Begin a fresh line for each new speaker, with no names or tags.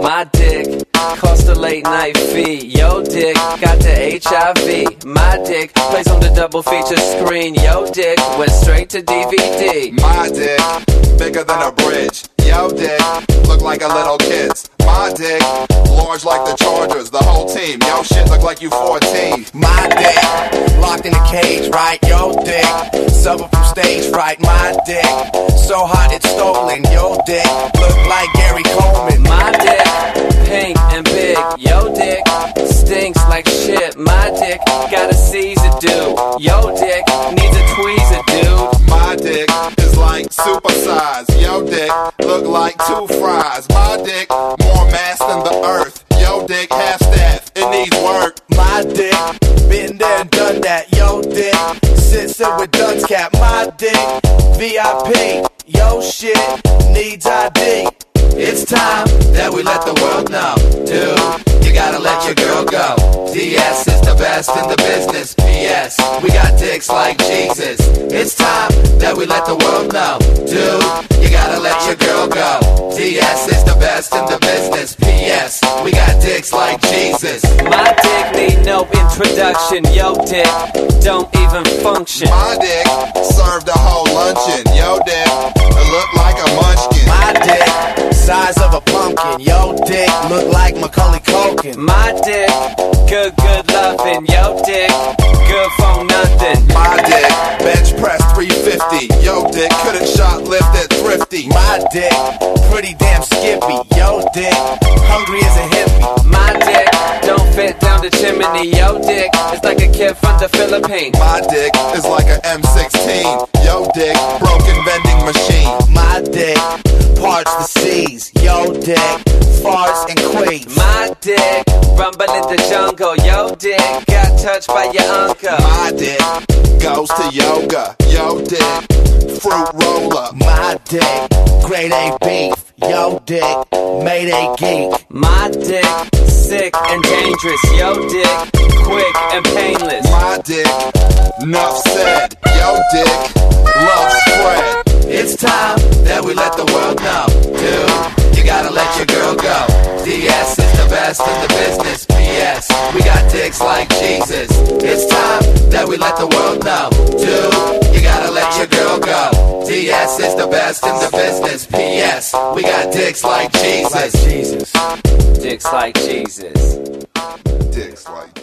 My dick cost a late night fee. Yo dick got the HIV. My dick plays on the double feature screen. Yo dick went straight to DVD.
My dick bigger than a bridge. Yo dick look like a little kid's. My dick large like the Chargers, the whole team. Yo shit look like you 14.
My dick locked in a cage, right? Yo dick suffer from stage fright. My dick so hot it's stolen. Yo dick look like Gary Coleman.
My dick pink and big. Yo dick stinks like shit. My dick got a Caesar dude. Yo dick needs a tweezer, dude.
My dick is like supersize. Yo dick look like two fries. My dick more mass than the earth. Yo dick half staff, it needs work.
My dick been there and done that. Yo dick sits there with Dunn's cap. My dick VIP. Yo shit needs ID. It's time that we let the world know, dude, you gotta let your girl go. DS is the best in the business. PS, we got dicks like Jesus. It's time that we let the world know, dude, you gotta let your girl go. DS is the best in the business. PS, we got dicks like Jesus.
My dick need no introduction. Yo dick don't even function.
My dick served a whole luncheon. Yo dick look like a munchkin.
My dick size of a pumpkin. Yo dick look like Macaulay Culkin.
My dick good loving. Yo dick good for nothing.
My dick bench press 350. Yo dick couldn't shoplift at Thrifty.
My dick pretty damn skippy. Yo dick hungry as a hippie.
My dick don't fit down the chimney. Yo dick is like a kid from the Philippines.
My dick is like a M16. Yo dick broken vending machine.
My dick parts the seas. Yo dick farts and quakes.
My dick rumble in the jungle. Yo dick got touched by your uncle.
My dick goes to yoga. Yo dick fruit roller.
My dick grade A beef. Yo dick made a geek.
My dick sick and dangerous. Yo dick quick and painless.
My dick enough said. Yo dick love spread.
It's time that we let the world know, dude, you gotta let your girl go. DS is the best in the business. PS, we got dicks like Jesus. It's time that we let the world know, dude, you gotta let your girl go. DS is the best in the business. PS, we got dicks like Jesus.
Dicks like Jesus.
Dicks like